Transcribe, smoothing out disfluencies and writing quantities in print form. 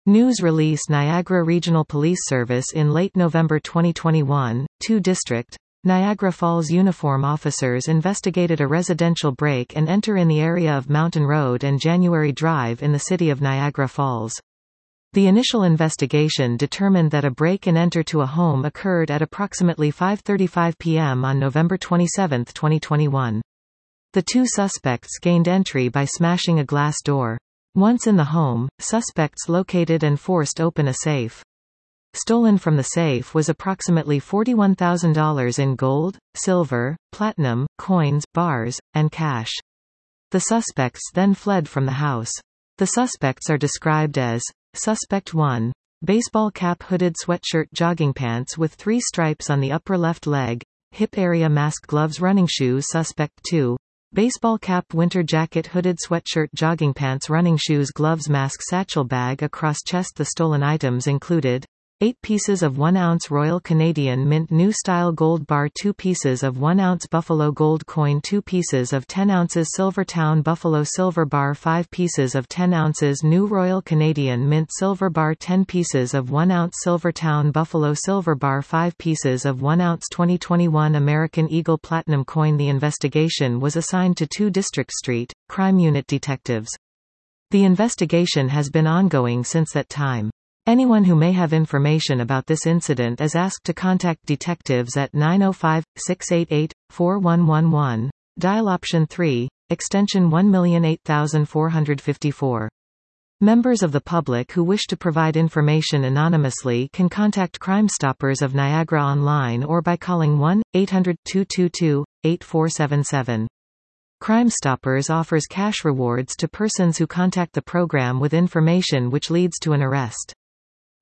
News release Niagara Regional Police Service in late November 2021, 2 District, Niagara Falls uniform officers investigated a residential break and enter in the area of Mountain Road and January Drive in the city of Niagara Falls. The initial investigation determined that a break and enter to a home occurred at approximately 5:35 p.m. on November 27, 2021. The 2 suspects gained entry by smashing a glass door. Once in the home, suspects located and forced open a safe. Stolen from the safe was approximately $41,000 in gold, silver, platinum, coins, bars, and cash. The suspects then fled from the house. The suspects are described as: Suspect 1. Baseball cap, hooded sweatshirt, jogging pants with 3 stripes on the upper left leg, hip area, mask, gloves, running shoes. Suspect 2. Baseball cap, winter jacket, hooded sweatshirt, jogging pants, running shoes, gloves, mask, satchel bag across chest. The stolen items included 8 pieces of 1-ounce Royal Canadian Mint New Style gold bar, 2 pieces of 1-ounce Buffalo gold coin, 2 pieces of 10 ounces Silvertown Buffalo silver bar, 5 pieces of 10 ounces New Royal Canadian Mint silver bar, 10 pieces of 1-ounce Silvertown Buffalo silver bar, 5 pieces of 1-ounce 2021 American Eagle platinum coin. The investigation was assigned to 2 District Street Crime Unit detectives. The investigation has been ongoing since that time. Anyone who may have information about this incident is asked to contact detectives at 905-688-4111, dial option 3, extension 1,008,454. Members of the public who wish to provide information anonymously can contact Crime Stoppers of Niagara online or by calling 1-800-222-8477. Crime Stoppers offers cash rewards to persons who contact the program with information which leads to an arrest.